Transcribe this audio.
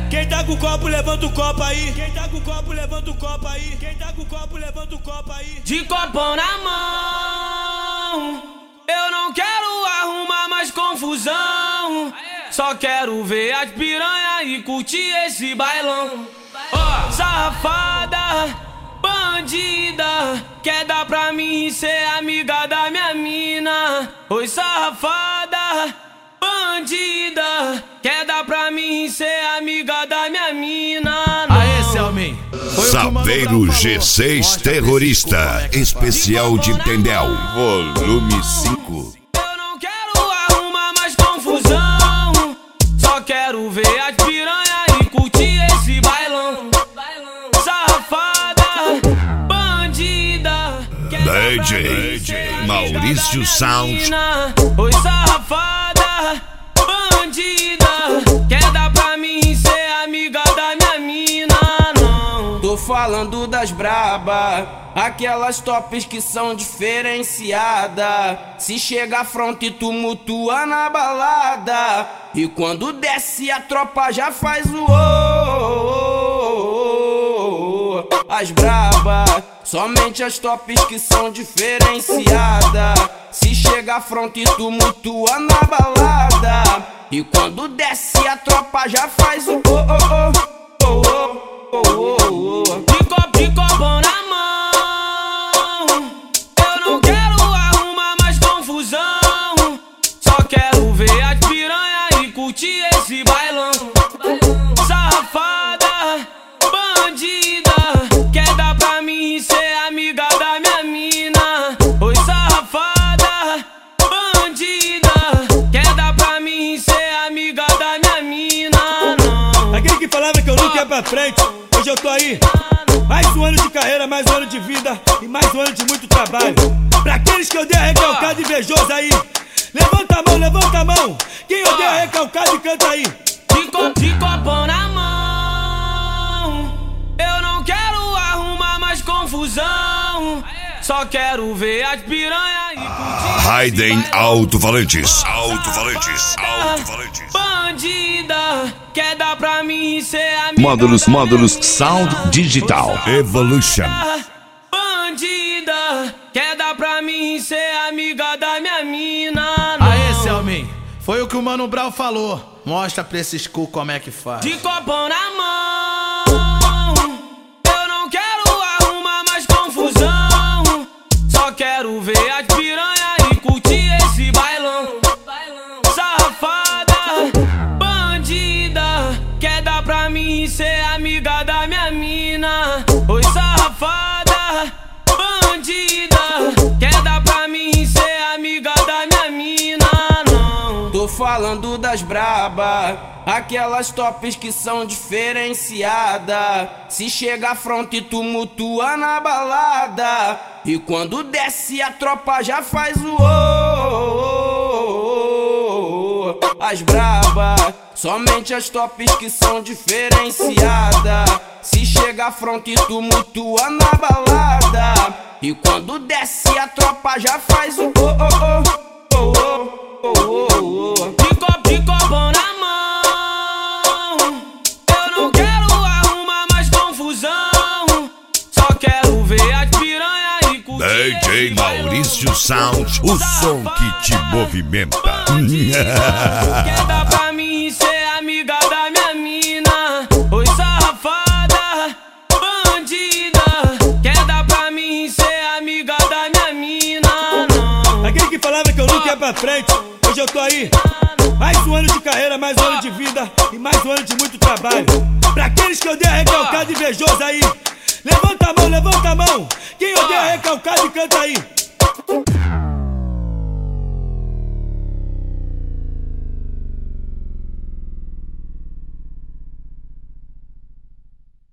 Quem tá com o copo, levanta o copo aí. Quem tá com o copo, levanta o copo aí. Quem tá com o copo, levanta o copo aí. De copão na mão, eu não quero arrumar mais confusão. Só quero ver as piranha e curtir esse bailão. Ó, safada, bandida, quer dar pra mim e ser amiga da minha mina. Oi, safada, bandida, quer dar pra mim e ser amiga da minha mina. Aê, Selmin. Saveiro G6 Terrorista, especial de Tendel, volume 5. Eu não quero arrumar mais confusão, só quero ver as piranha e curtir esse bailão. Safada, bandida, DJ Maurício Sound. oi, safada, bandida, quer dar pra mim e ser amiga da minha mina. Não tô falando das braba, aquelas tops que são diferenciadas. Se chega front e tumultua na balada, e quando desce a tropa já faz o as braba, somente as tops que são diferenciadas. Se chega front e tumultua na balada, e quando desce a tropa já faz o de copão na mão, eu não quero arrumar mais confusão, só quero ver as piranha e curtir esse bailão. Safada, bandida, quer dar pra mim e ser amiga da minha mina. Oi, safada, bandida, quer dar pra mim e ser amiga da minha mina. Não. Aquele que falava que eu nunca ia pra frente, hoje eu tô aí. Mais um ano de carreira, mais um ano de vida e mais um ano de muito trabalho. Pra aqueles que odeiam recalcado e invejoso aí, levanta a mão, levanta a mão. Quem odeia recalcado e canta aí. De copão na mão, eu não quero arrumar mais confusão, só quero ver as piranha e curtir. Raiden Alto-Falantes. Bandida, quer dar pra mim e ser amiga. Módulos Sound Digital Evolution. Bandida, quer dar pra mim e ser amiga da minha mina. Aê, Selmin. Foi o que o Mano Brown falou. Mostra pra esses cu como é que faz. De copão na mão, eu não quero arrumar mais confusão, só quero ver as piranha e curtir esse bailão. Safada, bandida, quer dar pra mim e ser amiga da minha mina. Oi, safada, bandida, quer dar pra mim e ser amiga da minha mina. Não tô falando das braba, aquelas tops que são diferenciadas. Se chega front e tumultua na balada, e quando desce a tropa já faz as braba, somente as tops que são diferenciadas. Se chega front e tumultua na balada, e quando desce a tropa já faz o de copão na mão, eu não quero arrumar mais confusão, só quero ver as piranha e curtir. DJ Maurício Sound, o som que te movimenta. Quer dar pra mim e ser amiga da minha mina. Oi, safada, bandida, quer dar pra mim e ser amiga da minha mina. Não. Aquele que falava que eu nunca ia pra frente, hoje eu tô aí. Mais um ano de carreira, mais um ano de vida e mais um ano de muito trabalho. Pra aqueles que odeiam recalcado e invejoso aí, levanta a mão, levanta a mão. Quem odeia recalcado e canta aí.